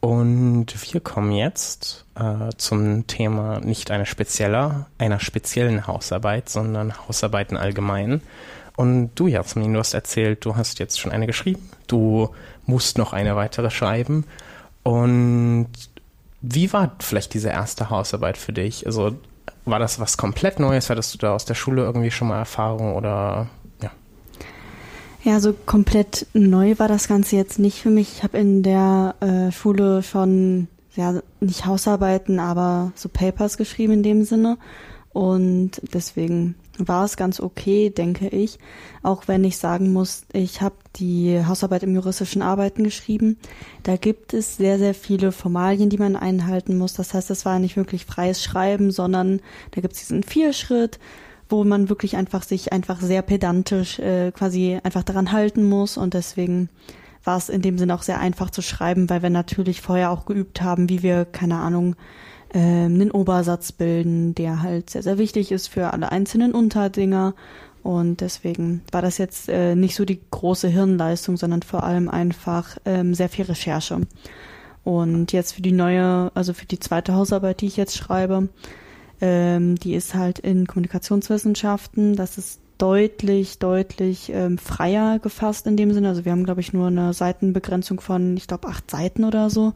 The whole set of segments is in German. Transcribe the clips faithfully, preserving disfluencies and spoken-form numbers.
Und wir kommen jetzt äh, zum Thema nicht einer spezieller, einer speziellen Hausarbeit, sondern Hausarbeiten allgemein. Und du, Jasmin, du hast erzählt, du hast jetzt schon eine geschrieben, du musst noch eine weitere schreiben. Und wie war vielleicht diese erste Hausarbeit für dich? Also war das was komplett Neues? Hattest du da aus der Schule irgendwie schon mal Erfahrung oder ja? Ja, so komplett neu war das Ganze jetzt nicht für mich. Ich habe in der äh, Schule schon, ja, nicht Hausarbeiten, aber so Papers geschrieben in dem Sinne. Und deswegen war es ganz okay, denke ich. Auch wenn ich sagen muss, ich habe die Hausarbeit im juristischen Arbeiten geschrieben. Da gibt es sehr, sehr viele Formalien, die man einhalten muss. Das heißt, das war nicht wirklich freies Schreiben, sondern da gibt es diesen Vierschritt, wo man wirklich einfach sich einfach sehr pedantisch äh, quasi einfach daran halten muss. Und deswegen war es in dem Sinne auch sehr einfach zu schreiben, weil wir natürlich vorher auch geübt haben, wie wir, keine Ahnung, einen Obersatz bilden, der halt sehr, sehr wichtig ist für alle einzelnen Unterdinger. Und deswegen war das jetzt äh, nicht so die große Hirnleistung, sondern vor allem einfach ähm, sehr viel Recherche. Und jetzt für die neue, also für die zweite Hausarbeit, die ich jetzt schreibe, ähm, die ist halt in Kommunikationswissenschaften. Das ist deutlich, deutlich ähm, freier gefasst in dem Sinne. Also wir haben, glaube ich, nur eine Seitenbegrenzung von, ich glaube, acht Seiten oder so.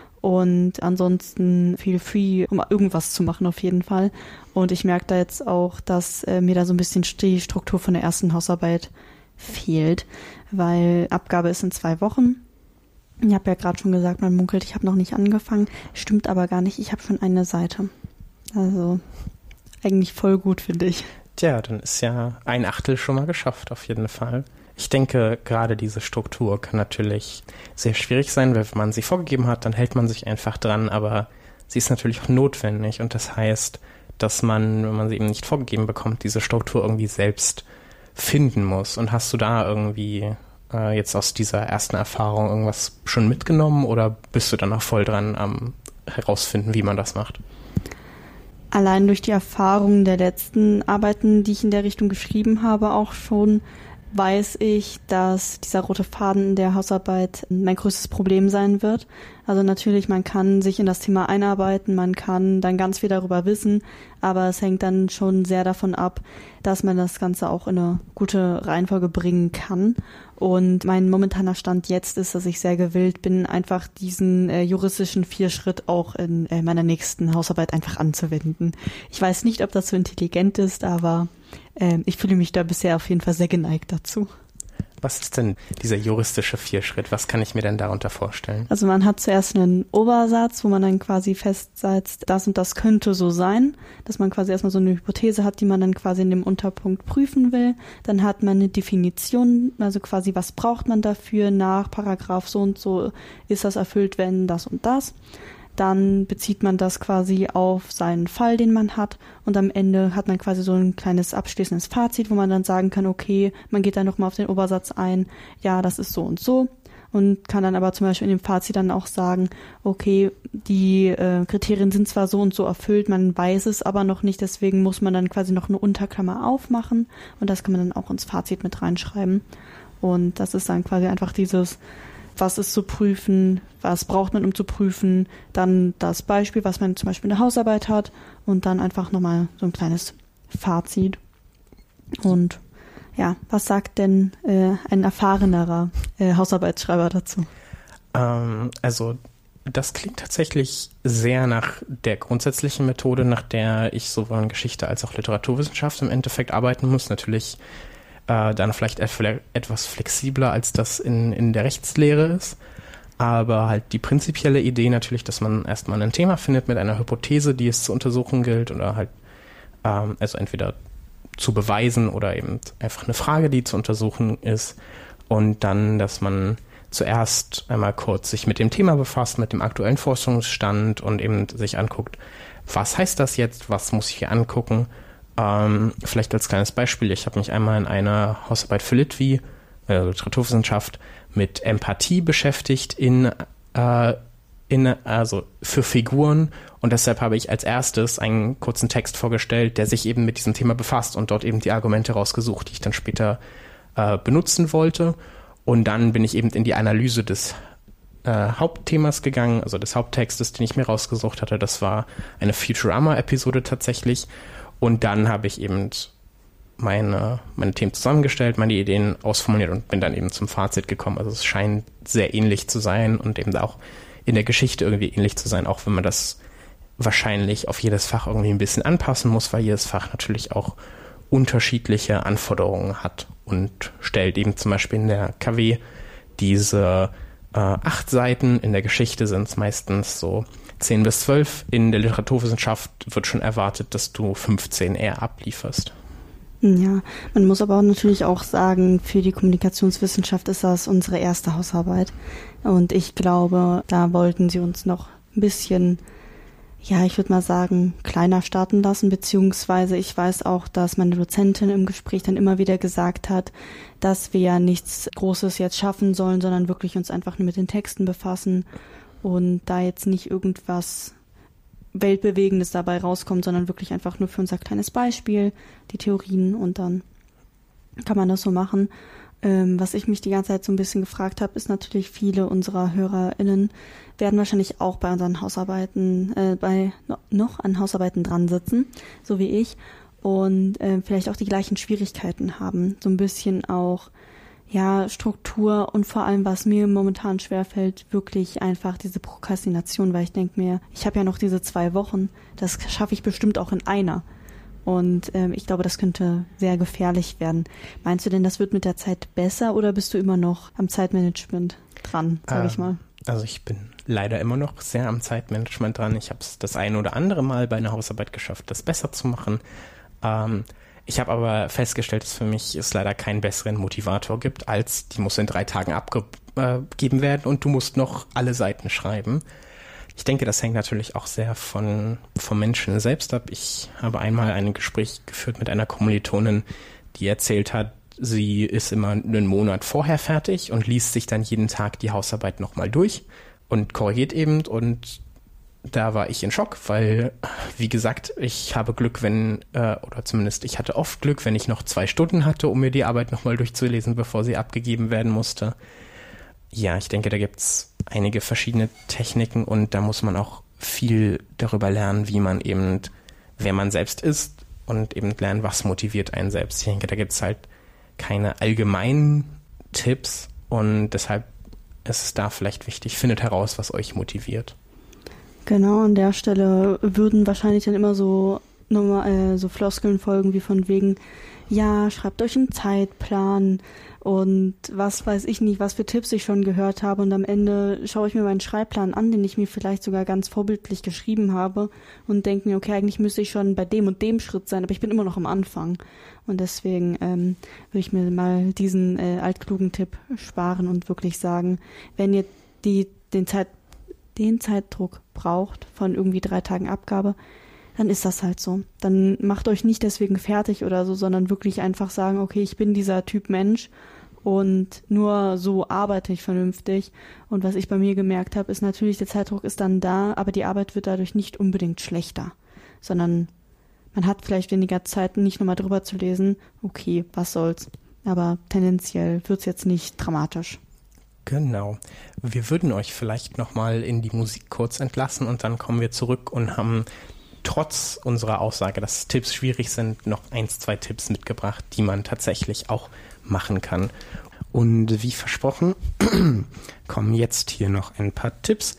Und ansonsten viel free, um irgendwas zu machen auf jeden Fall. Und ich merke da jetzt auch, dass äh, mir da so ein bisschen die Struktur von der ersten Hausarbeit fehlt, weil Abgabe ist in zwei Wochen. Ich habe ja gerade schon gesagt, man munkelt, ich habe noch nicht angefangen. Stimmt aber gar nicht, ich habe schon eine Seite. Also eigentlich voll gut, finde ich. Tja, dann ist ja ein Achtel schon mal geschafft auf jeden Fall. Ich denke, gerade diese Struktur kann natürlich sehr schwierig sein, weil wenn man sie vorgegeben hat, dann hält man sich einfach dran, aber sie ist natürlich auch notwendig und das heißt, dass man, wenn man sie eben nicht vorgegeben bekommt, diese Struktur irgendwie selbst finden muss. Und hast du da irgendwie äh, jetzt aus dieser ersten Erfahrung irgendwas schon mitgenommen oder bist du dann noch voll dran am herausfinden, wie man das macht? Allein durch die Erfahrungen der letzten Arbeiten, die ich in der Richtung geschrieben habe, auch schon, weiß ich, dass dieser rote Faden in der Hausarbeit mein größtes Problem sein wird. Also natürlich, man kann sich in das Thema einarbeiten, man kann dann ganz viel darüber wissen, aber es hängt dann schon sehr davon ab, dass man das Ganze auch in eine gute Reihenfolge bringen kann. Und mein momentaner Stand jetzt ist, dass ich sehr gewillt bin, einfach diesen äh, juristischen Vierschritt auch in äh, meiner nächsten Hausarbeit einfach anzuwenden. Ich weiß nicht, ob das so intelligent ist, aber äh, ich fühle mich da bisher auf jeden Fall sehr geneigt dazu. Was ist denn dieser juristische Vierschritt? Was kann ich mir denn darunter vorstellen? Also man hat zuerst einen Obersatz, wo man dann quasi festsetzt, das und das könnte so sein, dass man quasi erstmal so eine Hypothese hat, die man dann quasi in dem Unterpunkt prüfen will. Dann hat man eine Definition, also quasi was braucht man dafür nach Paragraph so und so, ist das erfüllt, wenn das und das. Dann bezieht man das quasi auf seinen Fall, den man hat und am Ende hat man quasi so ein kleines abschließendes Fazit, wo man dann sagen kann, okay, man geht dann nochmal auf den Obersatz ein, ja, das ist so und so und kann dann aber zum Beispiel in dem Fazit dann auch sagen, okay, die äh, Kriterien sind zwar so und so erfüllt, man weiß es aber noch nicht, deswegen muss man dann quasi noch eine Unterklammer aufmachen und das kann man dann auch ins Fazit mit reinschreiben und das ist dann quasi einfach dieses, was ist zu prüfen, was braucht man, um zu prüfen, dann das Beispiel, was man zum Beispiel in der Hausarbeit hat und dann einfach nochmal so ein kleines Fazit. Und ja, was sagt denn äh, ein erfahrenerer äh, Hausarbeitsschreiber dazu? Ähm, also das klingt tatsächlich sehr nach der grundsätzlichen Methode, nach der ich sowohl in Geschichte als auch Literaturwissenschaft im Endeffekt arbeiten muss. Natürlich äh, dann vielleicht etwas flexibler, als das in, in der Rechtslehre ist. Aber halt die prinzipielle Idee natürlich, dass man erstmal ein Thema findet mit einer Hypothese, die es zu untersuchen gilt oder halt, ähm, also entweder zu beweisen oder eben einfach eine Frage, die zu untersuchen ist und dann, dass man zuerst einmal kurz sich mit dem Thema befasst, mit dem aktuellen Forschungsstand und eben sich anguckt, was heißt das jetzt, was muss ich hier angucken. Ähm, vielleicht als kleines Beispiel, ich habe mich einmal in einer Hausarbeit für Litwi, äh, Literaturwissenschaft, mit Empathie beschäftigt in, äh, in, also für Figuren und deshalb habe ich als erstes einen kurzen Text vorgestellt, der sich eben mit diesem Thema befasst und dort eben die Argumente rausgesucht, die ich dann später äh, benutzen wollte und dann bin ich eben in die Analyse des äh, Hauptthemas gegangen, also des Haupttextes, den ich mir rausgesucht hatte. Das war eine Futurama-Episode tatsächlich. Und dann habe ich eben meine, meine Themen zusammengestellt, meine Ideen ausformuliert und bin dann eben zum Fazit gekommen. Also es scheint sehr ähnlich zu sein und eben auch in der Geschichte irgendwie ähnlich zu sein, auch wenn man das wahrscheinlich auf jedes Fach irgendwie ein bisschen anpassen muss, weil jedes Fach natürlich auch unterschiedliche Anforderungen hat und stellt eben zum Beispiel in der K W diese äh, acht Seiten, in der Geschichte sind es meistens so zehn bis zwölf, in der Literaturwissenschaft wird schon erwartet, dass du fünfzehn eher ablieferst. Ja, man muss aber natürlich auch sagen, für die Kommunikationswissenschaft ist das unsere erste Hausarbeit. Und ich glaube, da wollten sie uns noch ein bisschen, ja, ich würde mal sagen, kleiner starten lassen, beziehungsweise ich weiß auch, dass meine Dozentin im Gespräch dann immer wieder gesagt hat, dass wir ja nichts Großes jetzt schaffen sollen, sondern wirklich uns einfach nur mit den Texten befassen und da jetzt nicht irgendwas Weltbewegendes dabei rauskommt, sondern wirklich einfach nur für unser kleines Beispiel, die Theorien, und dann kann man das so machen. Ähm, was ich mich die ganze Zeit so ein bisschen gefragt habe, ist natürlich, viele unserer HörerInnen werden wahrscheinlich auch bei unseren Hausarbeiten, äh, bei no, noch an Hausarbeiten dran sitzen, so wie ich, und äh, vielleicht auch die gleichen Schwierigkeiten haben. So ein bisschen auch, ja, Struktur und vor allem, was mir momentan schwerfällt, wirklich einfach diese Prokrastination, weil ich denke mir, ich habe ja noch diese zwei Wochen, das schaffe ich bestimmt auch in einer. Und ähm, ich glaube, das könnte sehr gefährlich werden. Meinst du denn, das wird mit der Zeit besser oder bist du immer noch am Zeitmanagement dran, sage ähm, ich mal? Also ich bin leider immer noch sehr am Zeitmanagement dran. Ich habe es das ein oder andere Mal bei einer Hausarbeit geschafft, das besser zu machen. Ähm, ich habe aber festgestellt, dass für mich es leider keinen besseren Motivator gibt, als die muss in drei Tagen abgegeben werden und du musst noch alle Seiten schreiben. Ich denke, das hängt natürlich auch sehr von, vom Menschen selbst ab. Ich habe einmal ein Gespräch geführt mit einer Kommilitonin, die erzählt hat, sie ist immer einen Monat vorher fertig und liest sich dann jeden Tag die Hausarbeit nochmal durch und korrigiert eben. Und da war ich in Schock, weil, wie gesagt, ich habe Glück, wenn, äh, oder zumindest ich hatte oft Glück, wenn ich noch zwei Stunden hatte, um mir die Arbeit nochmal durchzulesen, bevor sie abgegeben werden musste. Ja, ich denke, da gibt's einige verschiedene Techniken und da muss man auch viel darüber lernen, wie man eben, wer man selbst ist und eben lernen, was motiviert einen selbst. Ich denke, da gibt's halt keine allgemeinen Tipps und deshalb ist es da vielleicht wichtig, findet heraus, was euch motiviert. Genau, an der Stelle würden wahrscheinlich dann immer so, normal, äh, so Floskeln folgen wie von wegen, ja, schreibt euch einen Zeitplan und was weiß ich nicht, was für Tipps ich schon gehört habe, und am Ende schaue ich mir meinen Schreibplan an, den ich mir vielleicht sogar ganz vorbildlich geschrieben habe und denke mir, okay, eigentlich müsste ich schon bei dem und dem Schritt sein, aber ich bin immer noch am Anfang, und deswegen ähm, würde ich mir mal diesen äh, altklugen Tipp sparen und wirklich sagen, wenn ihr die, den, Zeit, den Zeitdruck braucht von irgendwie drei Tagen Abgabe, dann ist das halt so. Dann macht euch nicht deswegen fertig oder so, sondern wirklich einfach sagen, okay, ich bin dieser Typ Mensch und nur so arbeite ich vernünftig. Und was ich bei mir gemerkt habe, ist natürlich, der Zeitdruck ist dann da, aber die Arbeit wird dadurch nicht unbedingt schlechter, sondern man hat vielleicht weniger Zeit, nicht nochmal drüber zu lesen. Okay, was soll's. Aber tendenziell wird's jetzt nicht dramatisch. Genau. Wir würden euch vielleicht nochmal in die Musik kurz entlassen und dann kommen wir zurück und haben trotz unserer Aussage, dass Tipps schwierig sind, noch eins, zwei Tipps mitgebracht, die man tatsächlich auch machen kann. Und wie versprochen, kommen jetzt hier noch ein paar Tipps.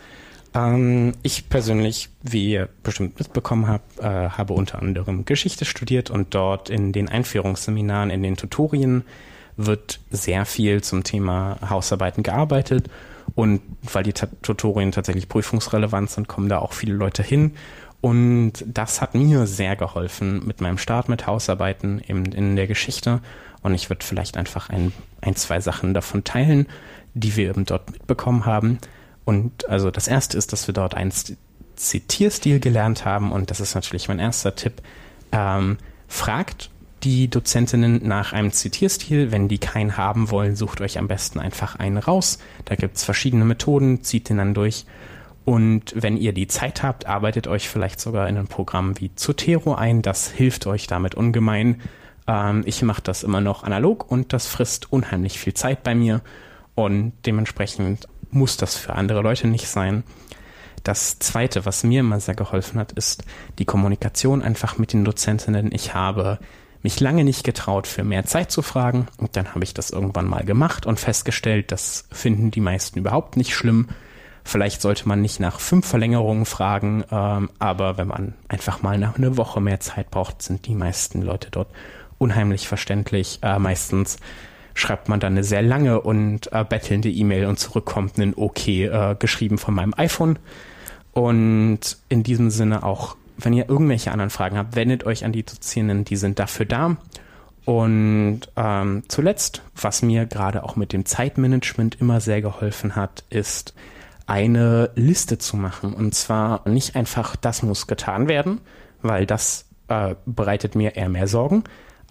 Ähm, ich persönlich, wie ihr bestimmt mitbekommen habt, äh, habe unter anderem Geschichte studiert und dort in den Einführungsseminaren, in den Tutorien wird sehr viel zum Thema Hausarbeiten gearbeitet. Und weil die Tutorien tatsächlich prüfungsrelevant sind, kommen da auch viele Leute hin. Und das hat mir sehr geholfen mit meinem Start mit Hausarbeiten eben in der Geschichte. Und ich würde vielleicht einfach ein, ein, zwei Sachen davon teilen, die wir eben dort mitbekommen haben. Und also das erste ist, dass wir dort einen Zitierstil gelernt haben. Und das ist natürlich mein erster Tipp. Ähm, fragt die Dozentinnen nach einem Zitierstil. Wenn die keinen haben wollen, sucht euch am besten einfach einen raus. Da gibt's verschiedene Methoden, zieht den dann durch. Und wenn ihr die Zeit habt, arbeitet euch vielleicht sogar in ein Programm wie Zotero ein. Das hilft euch damit ungemein. Ähm, ich mache das immer noch analog und das frisst unheimlich viel Zeit bei mir. Und dementsprechend muss das für andere Leute nicht sein. Das Zweite, was mir immer sehr geholfen hat, ist die Kommunikation einfach mit den Dozentinnen. Ich habe mich lange nicht getraut, für mehr Zeit zu fragen, und dann habe ich das irgendwann mal gemacht und festgestellt, das finden die meisten überhaupt nicht schlimm. Vielleicht sollte man nicht nach fünf Verlängerungen fragen, ähm, aber wenn man einfach mal nach einer Woche mehr Zeit braucht, sind die meisten Leute dort unheimlich verständlich. Äh, meistens schreibt man dann eine sehr lange und äh, bettelnde E-Mail und zurückkommt ein Okay äh, geschrieben von meinem iPhone. Und in diesem Sinne auch, wenn ihr irgendwelche anderen Fragen habt, wendet euch an die Dozierenden, die sind dafür da. Und ähm, zuletzt, was mir gerade auch mit dem Zeitmanagement immer sehr geholfen hat, ist eine Liste zu machen. Und zwar nicht einfach, das muss getan werden, weil das äh, bereitet mir eher mehr Sorgen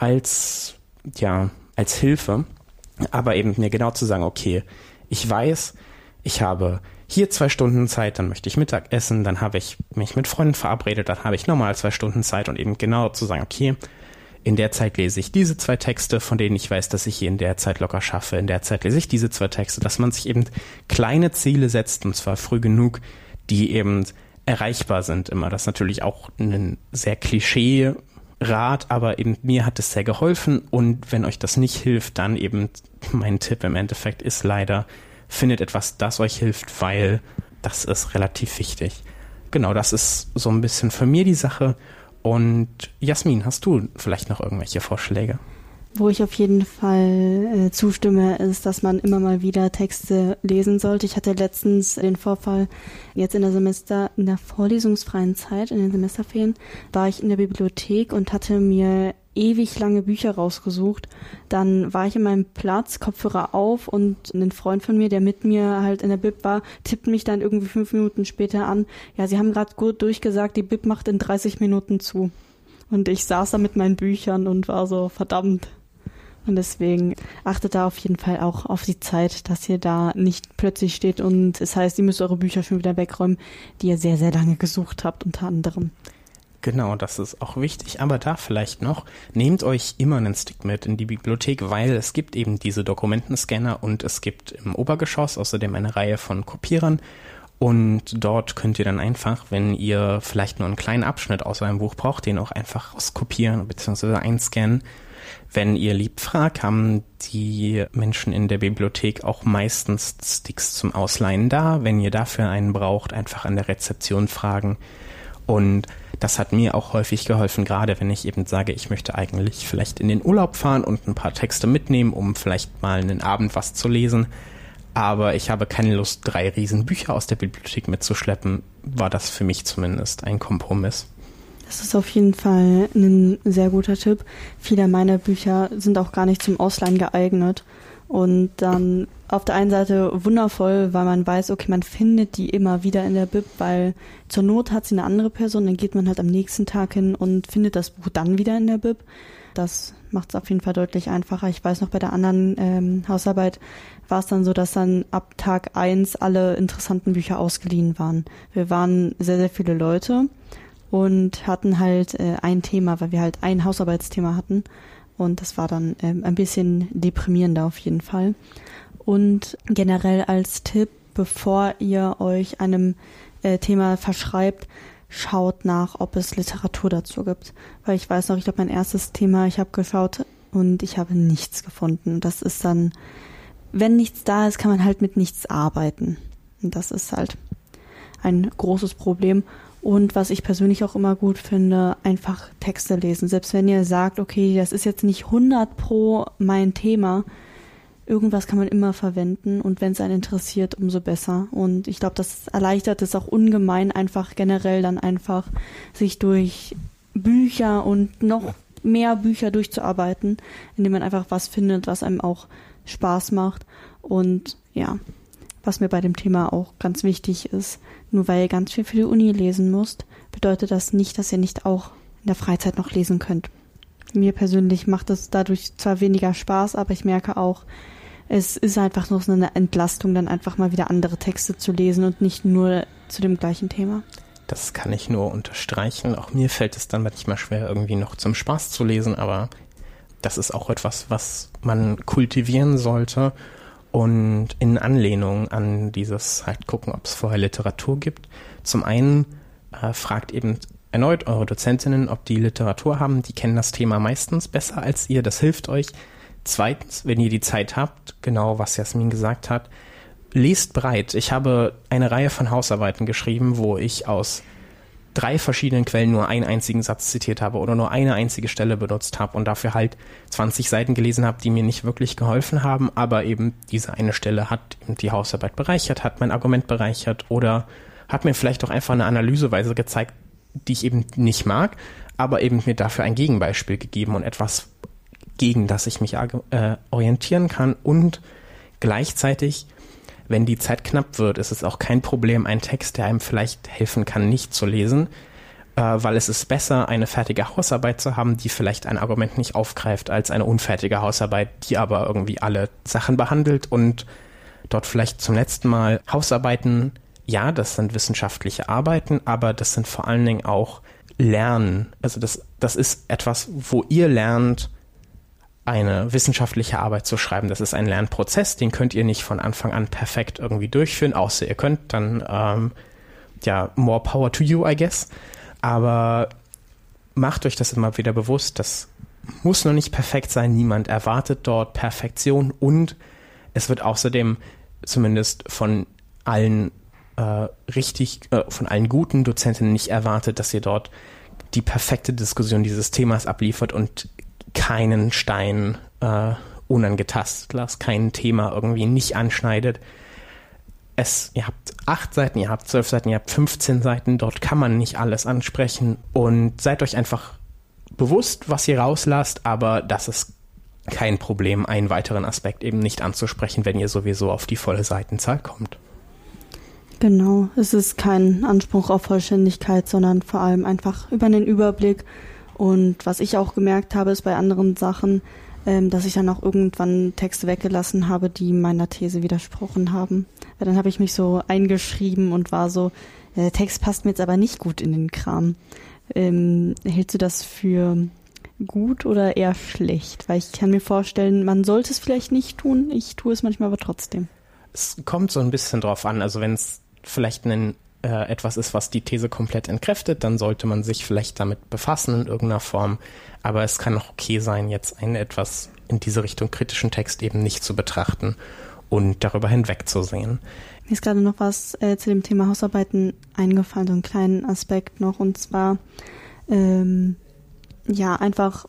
als, ja, als Hilfe. Aber eben mir genau zu sagen, okay, ich weiß, ich habe hier zwei Stunden Zeit, dann möchte ich Mittag essen, dann habe ich mich mit Freunden verabredet, dann habe ich nochmal zwei Stunden Zeit, und eben genau zu sagen, okay, in der Zeit lese ich diese zwei Texte, von denen ich weiß, dass ich hier in der Zeit locker schaffe. In der Zeit lese ich diese zwei Texte, dass man sich eben kleine Ziele setzt, und zwar früh genug, die eben erreichbar sind immer. Das ist natürlich auch ein sehr Klischee-Rat, aber eben mir hat es sehr geholfen, und wenn euch das nicht hilft, dann eben mein Tipp im Endeffekt ist leider, findet etwas, das euch hilft, weil das ist relativ wichtig. Genau, das ist so ein bisschen für mir die Sache. Und Jasmin, hast du vielleicht noch irgendwelche Vorschläge? Wo ich auf jeden Fall äh, zustimme, ist, dass man immer mal wieder Texte lesen sollte. Ich hatte letztens den Vorfall, jetzt in der Semester, in der vorlesungsfreien Zeit, in den Semesterferien, war ich in der Bibliothek und hatte mir ewig lange Bücher rausgesucht. Dann war ich in meinem Platz, Kopfhörer auf, und ein Freund von mir, der mit mir halt in der Bib war, tippt mich dann irgendwie fünf Minuten später an. Ja, sie haben gerade gut durchgesagt, die Bib macht in dreißig Minuten zu. Und ich saß da mit meinen Büchern und war so, verdammt. Und deswegen achtet da auf jeden Fall auch auf die Zeit, dass ihr da nicht plötzlich steht und es heißt, ihr müsst eure Bücher schon wieder wegräumen, die ihr sehr, sehr lange gesucht habt, unter anderem. Genau, das ist auch wichtig, aber da vielleicht noch, nehmt euch immer einen Stick mit in die Bibliothek, weil es gibt eben diese Dokumentenscanner und es gibt im Obergeschoss außerdem eine Reihe von Kopierern, und dort könnt ihr dann einfach, wenn ihr vielleicht nur einen kleinen Abschnitt aus eurem Buch braucht, den auch einfach rauskopieren bzw. einscannen. Wenn ihr lieb fragt, haben die Menschen in der Bibliothek auch meistens Sticks zum Ausleihen da. Wenn ihr dafür einen braucht, einfach an der Rezeption fragen. Und das hat mir auch häufig geholfen, gerade wenn ich eben sage, ich möchte eigentlich vielleicht in den Urlaub fahren und ein paar Texte mitnehmen, um vielleicht mal einen Abend was zu lesen. Aber ich habe keine Lust, drei Riesenbücher aus der Bibliothek mitzuschleppen, war das für mich zumindest ein Kompromiss. Das ist auf jeden Fall ein sehr guter Tipp. Viele meiner Bücher sind auch gar nicht zum Ausleihen geeignet. Und dann auf der einen Seite wundervoll, weil man weiß, okay, man findet die immer wieder in der Bib, weil zur Not hat sie eine andere Person, dann geht man halt am nächsten Tag hin und findet das Buch dann wieder in der Bib. Das macht es auf jeden Fall deutlich einfacher. Ich weiß noch, bei der anderen ähm, Hausarbeit war es dann so, dass dann ab Tag eins alle interessanten Bücher ausgeliehen waren. Wir waren sehr, sehr viele Leute und hatten halt äh, ein Thema, weil wir halt ein Hausarbeitsthema hatten. Und das war dann ähm, ein bisschen deprimierender auf jeden Fall. Und generell als Tipp, bevor ihr euch einem äh, Thema verschreibt, schaut nach, ob es Literatur dazu gibt. Weil ich weiß noch, ich glaube, mein erstes Thema, ich habe geschaut und ich habe nichts gefunden. Das ist dann, wenn nichts da ist, kann man halt mit nichts arbeiten. Und das ist halt ein großes Problem. Und was ich persönlich auch immer gut finde, einfach Texte lesen. Selbst wenn ihr sagt, okay, das ist jetzt nicht hundert pro mein Thema, irgendwas kann man immer verwenden und wenn es einen interessiert, umso besser. Und ich glaube, das erleichtert es auch ungemein, einfach generell dann einfach sich durch Bücher und noch mehr Bücher durchzuarbeiten, indem man einfach was findet, was einem auch Spaß macht. Und ja, was mir bei dem Thema auch ganz wichtig ist, nur weil ihr ganz viel für die Uni lesen müsst, bedeutet das nicht, dass ihr nicht auch in der Freizeit noch lesen könnt. Mir persönlich macht es dadurch zwar weniger Spaß, aber ich merke auch, es ist einfach noch so eine Entlastung, dann einfach mal wieder andere Texte zu lesen und nicht nur zu dem gleichen Thema. Das kann ich nur unterstreichen. Auch mir fällt es dann manchmal schwer, irgendwie noch zum Spaß zu lesen, aber das ist auch etwas, was man kultivieren sollte. Und in Anlehnung an dieses halt gucken, ob es vorher Literatur gibt. Zum einen äh, fragt eben erneut eure Dozentinnen, ob die Literatur haben. Die kennen das Thema meistens besser als ihr. Das hilft euch. Zweitens, wenn ihr die Zeit habt, genau was Jasmin gesagt hat, lest breit. Ich habe eine Reihe von Hausarbeiten geschrieben, wo ich aus drei verschiedenen Quellen nur einen einzigen Satz zitiert habe oder nur eine einzige Stelle benutzt habe und dafür halt zwanzig Seiten gelesen habe, die mir nicht wirklich geholfen haben, aber eben diese eine Stelle hat die Hausarbeit bereichert, hat mein Argument bereichert oder hat mir vielleicht auch einfach eine Analyseweise gezeigt, die ich eben nicht mag, aber eben mir dafür ein Gegenbeispiel gegeben und etwas, gegen das ich mich äh, orientieren kann. Und gleichzeitig, wenn die Zeit knapp wird, ist es auch kein Problem, einen Text, der einem vielleicht helfen kann, nicht zu lesen, äh, weil es ist besser, eine fertige Hausarbeit zu haben, die vielleicht ein Argument nicht aufgreift, als eine unfertige Hausarbeit, die aber irgendwie alle Sachen behandelt und dort vielleicht zum letzten Mal Hausarbeiten, ja, das sind wissenschaftliche Arbeiten, aber das sind vor allen Dingen auch Lernen. Also das, das ist etwas, wo ihr lernt, eine wissenschaftliche Arbeit zu schreiben. Das ist ein Lernprozess, den könnt ihr nicht von Anfang an perfekt irgendwie durchführen, außer ihr könnt, dann ähm, ja, more power to you, I guess. Aber macht euch das immer wieder bewusst, das muss noch nicht perfekt sein, niemand erwartet dort Perfektion und es wird außerdem zumindest von allen äh, richtig, äh, von allen guten Dozentinnen nicht erwartet, dass ihr dort die perfekte Diskussion dieses Themas abliefert und keinen Stein äh, unangetastet lasst, kein Thema irgendwie nicht anschneidet. Es, ihr habt acht Seiten, ihr habt zwölf Seiten, ihr habt fünfzehn Seiten, dort kann man nicht alles ansprechen und seid euch einfach bewusst, was ihr rauslasst, aber das ist kein Problem, einen weiteren Aspekt eben nicht anzusprechen, wenn ihr sowieso auf die volle Seitenzahl kommt. Genau, es ist kein Anspruch auf Vollständigkeit, sondern vor allem einfach über den Überblick. Und was ich auch gemerkt habe, ist bei anderen Sachen, ähm, dass ich dann auch irgendwann Texte weggelassen habe, die meiner These widersprochen haben. Weil dann habe ich mich so eingeschrieben und war so, der Text passt mir jetzt aber nicht gut in den Kram. Ähm, hältst du das für gut oder eher schlecht? Weil ich kann mir vorstellen, man sollte es vielleicht nicht tun, ich tue es manchmal aber trotzdem. Es kommt so ein bisschen drauf an, also wenn es vielleicht ein äh, etwas ist, was die These komplett entkräftet, dann sollte man sich vielleicht damit befassen in irgendeiner Form, aber es kann auch okay sein, jetzt einen etwas in diese Richtung kritischen Text eben nicht zu betrachten und darüber hinwegzusehen. Mir ist gerade noch was äh, zu dem Thema Hausarbeiten eingefallen, so einen kleinen Aspekt noch, und zwar ähm, ja, einfach,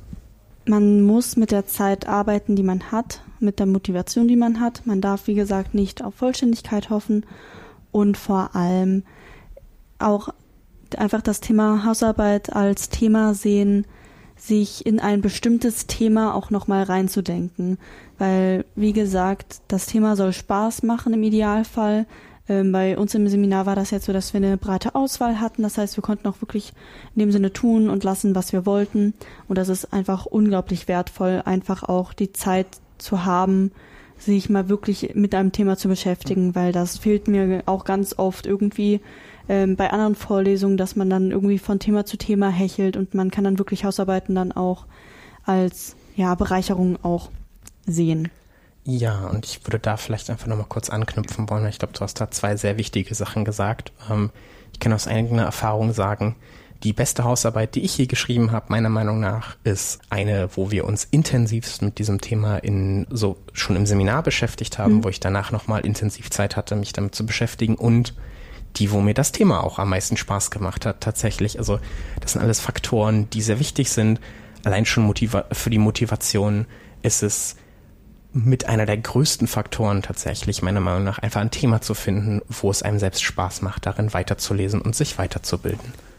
man muss mit der Zeit arbeiten, die man hat, mit der Motivation, die man hat. Man darf, wie gesagt, nicht auf Vollständigkeit hoffen und vor allem auch einfach das Thema Hausarbeit als Thema sehen, sich in ein bestimmtes Thema auch nochmal reinzudenken. Weil, wie gesagt, das Thema soll Spaß machen im Idealfall. Ähm, bei uns im Seminar war das jetzt so, dass wir eine breite Auswahl hatten. Das heißt, wir konnten auch wirklich in dem Sinne tun und lassen, was wir wollten. Und das ist einfach unglaublich wertvoll, einfach auch die Zeit zu haben, sich mal wirklich mit einem Thema zu beschäftigen, weil das fehlt mir auch ganz oft irgendwie ähm, bei anderen Vorlesungen, dass man dann irgendwie von Thema zu Thema hechelt und man kann dann wirklich Hausarbeiten dann auch als ja Bereicherung auch sehen. Ja, und ich würde da vielleicht einfach nochmal kurz anknüpfen wollen. Ich glaube, du hast da zwei sehr wichtige Sachen gesagt. Ähm, ich kann aus eigener Erfahrung sagen, die beste Hausarbeit, die ich je geschrieben habe, meiner Meinung nach, ist eine, wo wir uns intensivst mit diesem Thema in so schon im Seminar beschäftigt haben, mhm. wo ich danach nochmal intensiv Zeit hatte, mich damit zu beschäftigen, und die, wo mir das Thema auch am meisten Spaß gemacht hat, tatsächlich. Also das sind alles Faktoren, die sehr wichtig sind. Allein schon motiva- für die Motivation ist es mit einer der größten Faktoren tatsächlich, meiner Meinung nach, einfach ein Thema zu finden, wo es einem selbst Spaß macht, darin weiterzulesen und sich weiterzubilden.